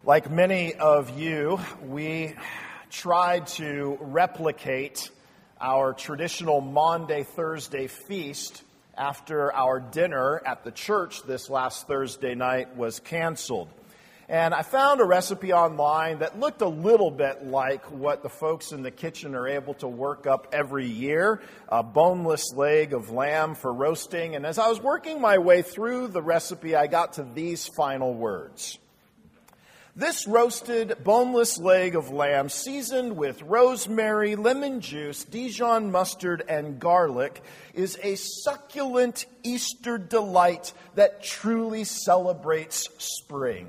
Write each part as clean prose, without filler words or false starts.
Like many of you, we tried to replicate our traditional Maundy Thursday feast after our dinner at the church this last Thursday night was canceled. And I found a recipe online that looked a little bit like what the folks in the kitchen are able to work up every year, a boneless leg of lamb for roasting. And as I was working my way through the recipe, I got to these final words. This roasted boneless leg of lamb seasoned with rosemary, lemon juice, Dijon mustard, and garlic is a succulent Easter delight that truly celebrates spring.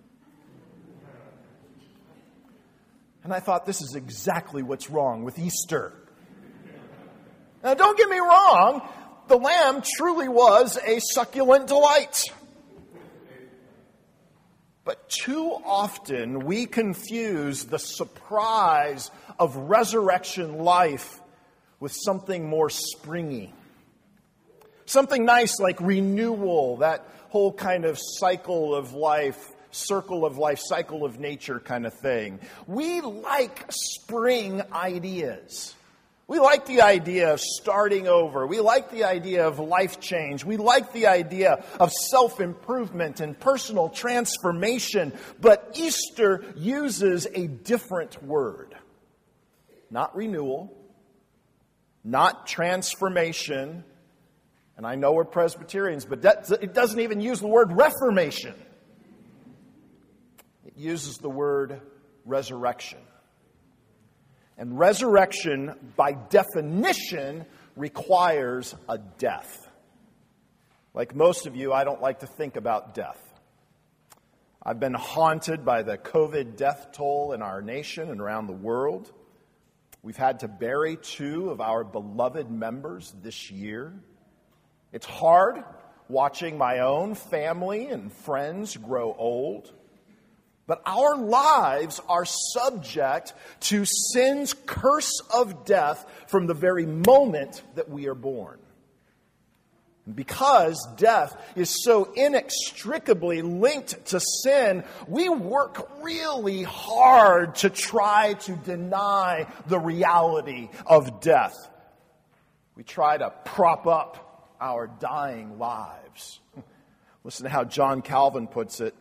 And I thought, this is exactly what's wrong with Easter. Now, don't get me wrong, the lamb truly was a succulent delight. But too often we confuse the surprise of resurrection life with something more springy. Something nice like renewal, that whole kind of cycle of life, circle of life, cycle of nature kind of thing. We like spring ideas. We like the idea of starting over. We like the idea of life change. We like the idea of self-improvement and personal transformation. But Easter uses a different word. Not renewal, not transformation. And I know we're Presbyterians, but it doesn't even use the word reformation. It uses the word resurrection. And resurrection, by definition, requires a death. Like most of you, I don't like to think about death. I've been haunted by the COVID death toll in our nation and around the world. We've had to bury 2 of our beloved members this year. It's hard watching my own family and friends grow old. But our lives are subject to sin's curse of death from the very moment that we are born. And because death is so inextricably linked to sin, we work really hard to try to deny the reality of death. We try to prop up our dying lives. Listen to how John Calvin puts it.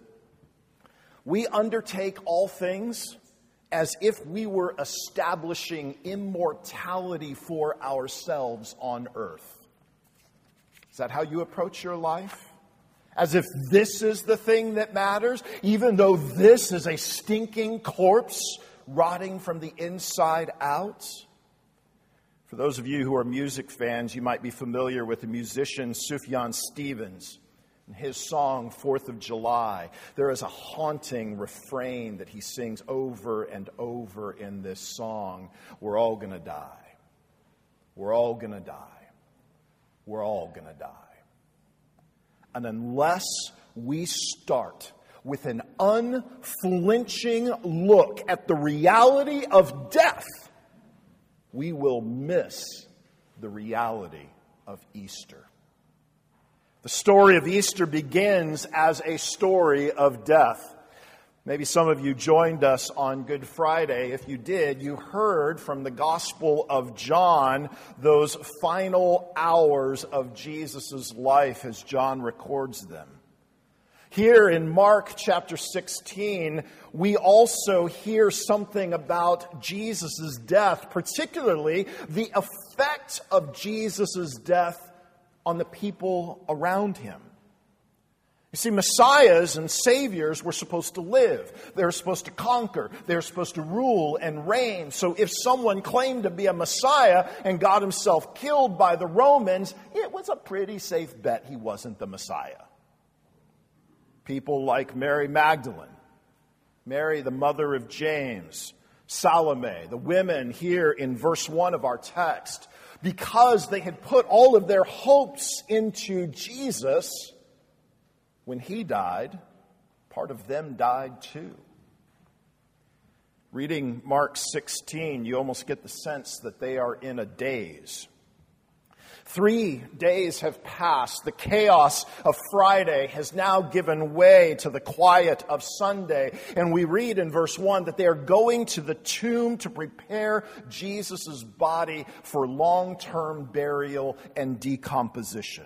We undertake all things as if we were establishing immortality for ourselves on earth. Is that how you approach your life? As if this is the thing that matters, even though this is a stinking corpse rotting from the inside out? For those of you who are music fans, you might be familiar with the musician Sufjan Stevens. In his song, 4th of July, there is a haunting refrain that he sings over and over in this song. We're all going to die. We're all going to die. We're all going to die. And unless we start with an unflinching look at the reality of death, we will miss the reality of Easter. The story of Easter begins as a story of death. Maybe some of you joined us on Good Friday. If you did, you heard from the Gospel of John those final hours of Jesus' life as John records them. Here in Mark chapter 16, we also hear something about Jesus' death, particularly the effect of Jesus' death on the people around him. You see, messiahs and saviors were supposed to live. They were supposed to conquer. They were supposed to rule and reign. So if someone claimed to be a messiah and got himself killed by the Romans, it was a pretty safe bet he wasn't the messiah. People like Mary Magdalene, Mary the mother of James, Salome, the women here in verse 1 of our text, because they had put all of their hopes into Jesus, when he died, part of them died too. Reading Mark 16, you almost get the sense that they are in a daze. 3 days have passed. The chaos of Friday has now given way to the quiet of Sunday. And we read in verse 1 that they are going to the tomb to prepare Jesus' body for long-term burial and decomposition.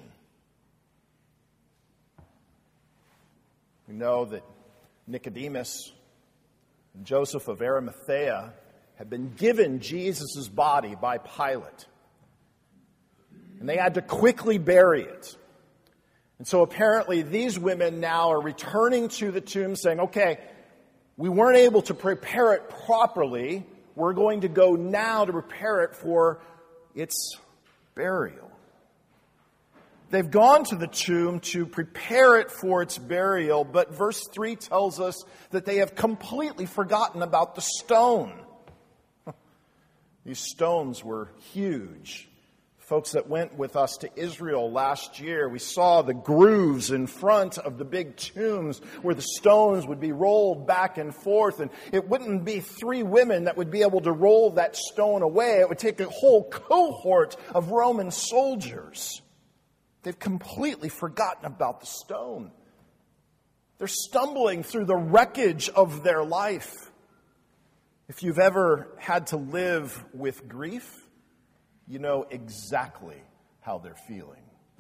We know that Nicodemus and Joseph of Arimathea had been given Jesus' body by Pilate. And they had to quickly bury it. And so apparently these women now are returning to the tomb saying, okay, we weren't able to prepare it properly. We're going to go now to prepare it for its burial. They've gone to the tomb to prepare it for its burial, but verse 3 tells us that they have completely forgotten about the stone. These stones were huge. Folks that went with us to Israel last year, we saw the grooves in front of the big tombs where the stones would be rolled back and forth. And it wouldn't be 3 women that would be able to roll that stone away. It would take a whole cohort of Roman soldiers. They've completely forgotten about the stone. They're stumbling through the wreckage of their life. If you've ever had to live with grief, you know exactly how they're feeling.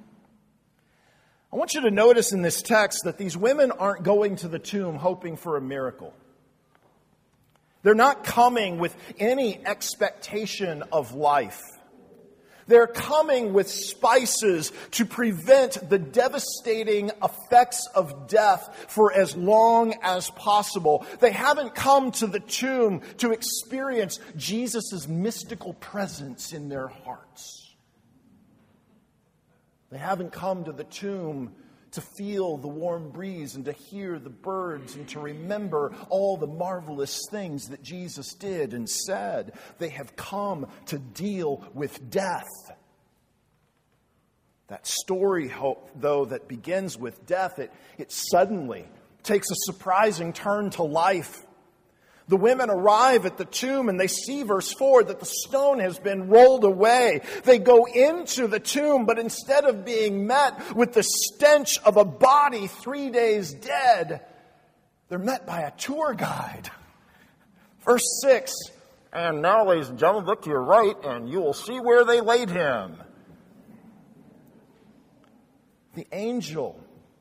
I want you to notice in this text that these women aren't going to the tomb hoping for a miracle. They're not coming with any expectation of life. They're coming with spices to prevent the devastating effects of death for as long as possible. They haven't come to the tomb to experience Jesus' mystical presence in their hearts. They haven't come to the tomb to feel the warm breeze and to hear the birds and to remember all the marvelous things that Jesus did and said. They have come to deal with death. That story, though, that begins with death, it suddenly takes a surprising turn to life. The women arrive at the tomb and they see, verse 4, that the stone has been rolled away. They go into the tomb, but instead of being met with the stench of a body 3 days dead, they're met by a tour guide. Verse 6, and now, ladies and gentlemen, look to your right and you will see where they laid him. The angel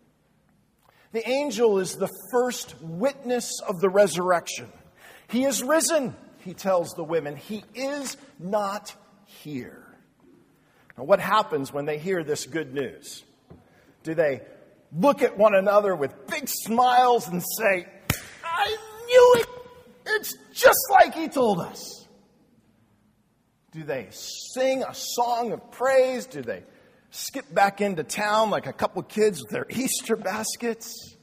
is the first witness of the resurrection. He is risen, he tells the women. He is not here. Now, what happens when they hear this good news? Do they look at one another with big smiles and say, I knew it! It's just like he told us. Do they sing a song of praise? Do they skip back into town like a couple kids with their Easter baskets?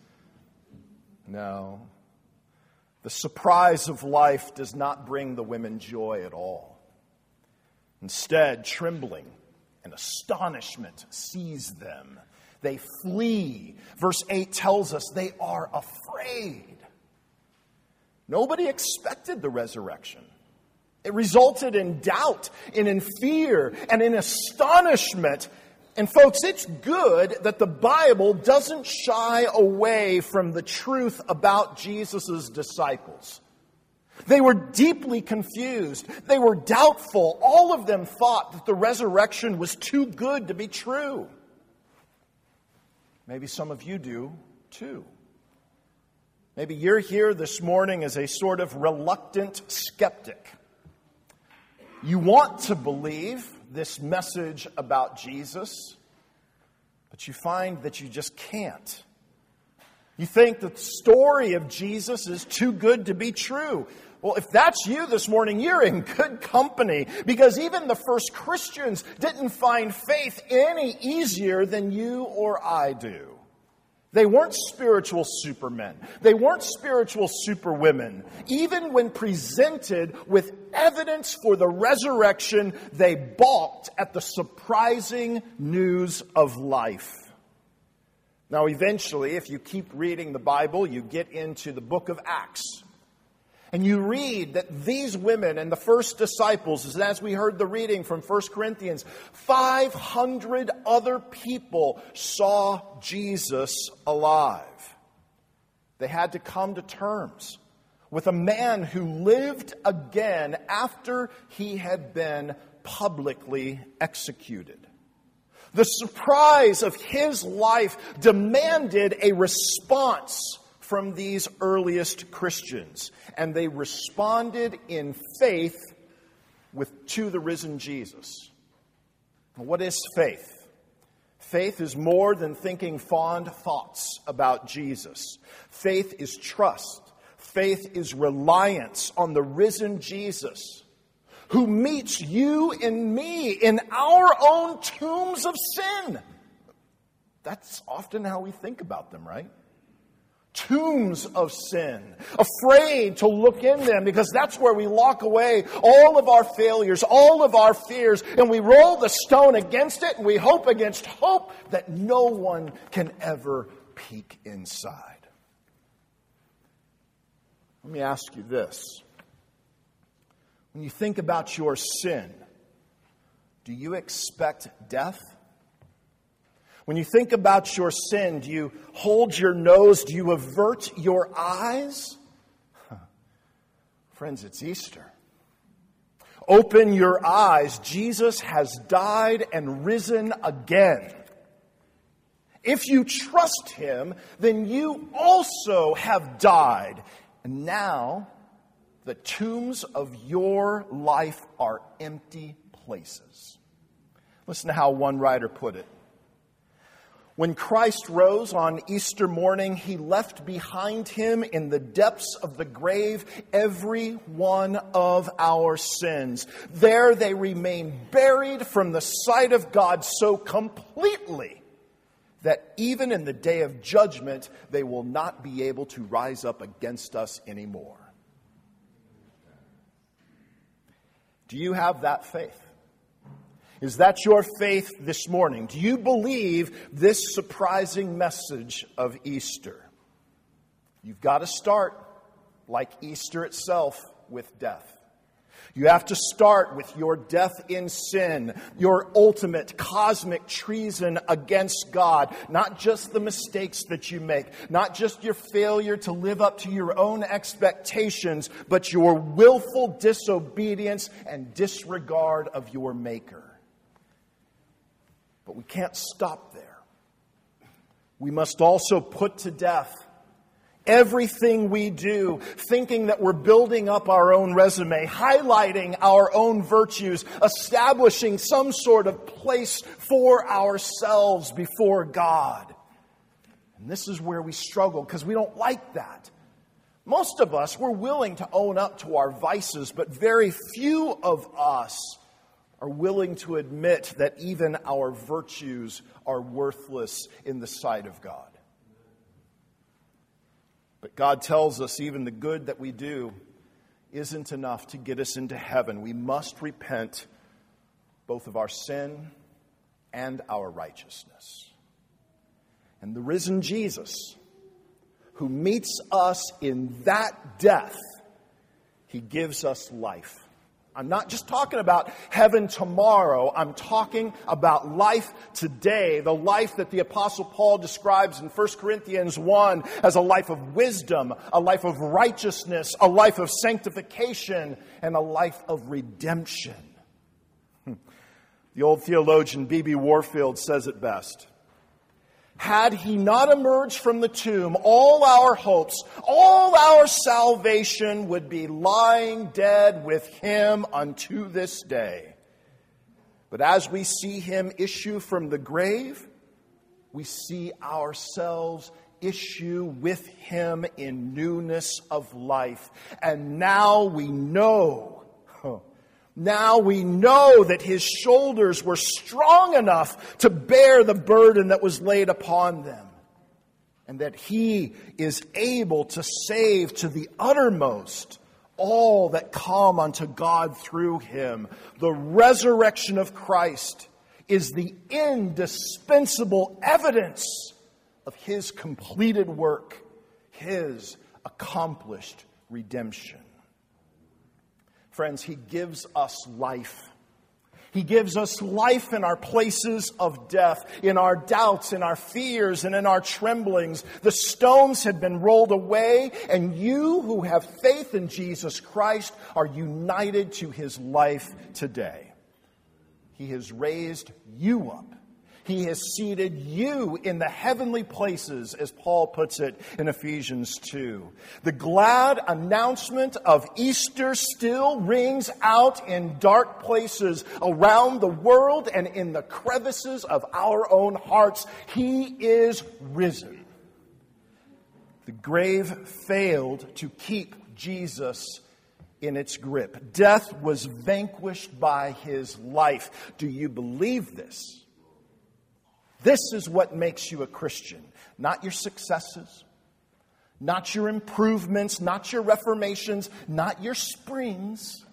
No. The surprise of life does not bring the women joy at all. Instead, trembling and astonishment seize them. They flee. Verse 8 tells us they are afraid. Nobody expected the resurrection. It resulted in doubt and in fear and in astonishment. And folks, it's good that the Bible doesn't shy away from the truth about Jesus' disciples. They were deeply confused. They were doubtful. All of them thought that the resurrection was too good to be true. Maybe some of you do too. Maybe you're here this morning as a sort of reluctant skeptic. You want to believe this message about Jesus, but you find that you just can't. You think the story of Jesus is too good to be true. Well, if that's you this morning, you're in good company, because even the first Christians didn't find faith any easier than you or I do. They weren't spiritual supermen. They weren't spiritual superwomen. Even when presented with evidence for the resurrection, they balked at the surprising news of life. Now, eventually, if you keep reading the Bible, you get into the book of Acts. And you read that these women and the first disciples, and as we heard the reading from 1 Corinthians, 500 other people saw Jesus alive. They had to come to terms with a man who lived again after he had been publicly executed. The surprise of his life demanded a response from these earliest Christians. And they responded in faith to the risen Jesus. What is faith? Faith is more than thinking fond thoughts about Jesus. Faith is trust. Faith is reliance on the risen Jesus, who meets you and me in our own tombs of sin. That's often how we think about them, right? Tombs of sin, afraid to look in them because that's where we lock away all of our failures, all of our fears, and we roll the stone against it and we hope against hope that no one can ever peek inside. Let me ask you this. When you think about your sin, do you expect death? When you think about your sin, do you hold your nose? Do you avert your eyes? Friends, it's Easter. Open your eyes. Jesus has died and risen again. If you trust Him, then you also have died. And now, the tombs of your life are empty places. Listen to how one writer put it. When Christ rose on Easter morning, He left behind Him in the depths of the grave every one of our sins. There they remain buried from the sight of God so completely that even in the day of judgment, they will not be able to rise up against us anymore. Do you have that faith? Is that your faith this morning? Do you believe this surprising message of Easter? You've got to start, like Easter itself, with death. You have to start with your death in sin, your ultimate cosmic treason against God. Not just the mistakes that you make, not just your failure to live up to your own expectations, but your willful disobedience and disregard of your Maker. But we can't stop there. We must also put to death everything we do, thinking that we're building up our own resume, highlighting our own virtues, establishing some sort of place for ourselves before God. And this is where we struggle because we don't like that. Most of us, we're willing to own up to our vices, but very few of us are willing to admit that even our virtues are worthless in the sight of God. But God tells us even the good that we do isn't enough to get us into heaven. We must repent both of our sin and our righteousness. And the risen Jesus, who meets us in that death, He gives us life. I'm not just talking about heaven tomorrow. I'm talking about life today. The life that the Apostle Paul describes in 1 Corinthians 1 as a life of wisdom, a life of righteousness, a life of sanctification, and a life of redemption. The old theologian B.B. Warfield says it best. Had He not emerged from the tomb, all our hopes, all our salvation would be lying dead with Him unto this day. But as we see Him issue from the grave, we see ourselves issue with Him in newness of life. And now we know that His shoulders were strong enough to bear the burden that was laid upon them. And that He is able to save to the uttermost all that come unto God through Him. The resurrection of Christ is the indispensable evidence of His completed work, His accomplished redemption. Friends, He gives us life. He gives us life in our places of death, in our doubts, in our fears, and in our tremblings. The stones had been rolled away, and you who have faith in Jesus Christ are united to His life today. He has raised you up. He has seated you in the heavenly places, as Paul puts it in Ephesians 2. The glad announcement of Easter still rings out in dark places around the world and in the crevices of our own hearts. He is risen. The grave failed to keep Jesus in its grip. Death was vanquished by His life. Do you believe this? This is what makes you a Christian. Not your successes, not your improvements, not your reformations, not your springs,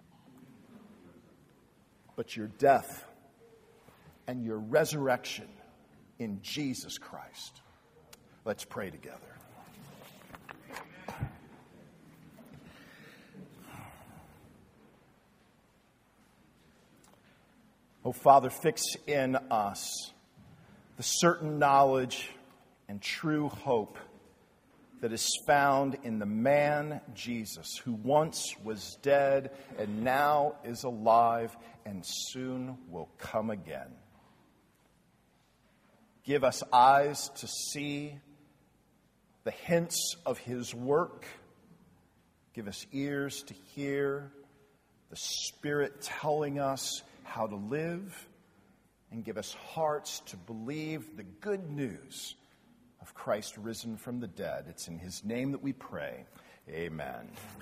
but your death and your resurrection in Jesus Christ. Let's pray together. Oh, Father, fix in us the certain knowledge and true hope that is found in the man Jesus, who once was dead and now is alive and soon will come again. Give us eyes to see the hints of His work. Give us ears to hear the Spirit telling us how to live. And give us hearts to believe the good news of Christ risen from the dead. It's in His name that we pray. Amen.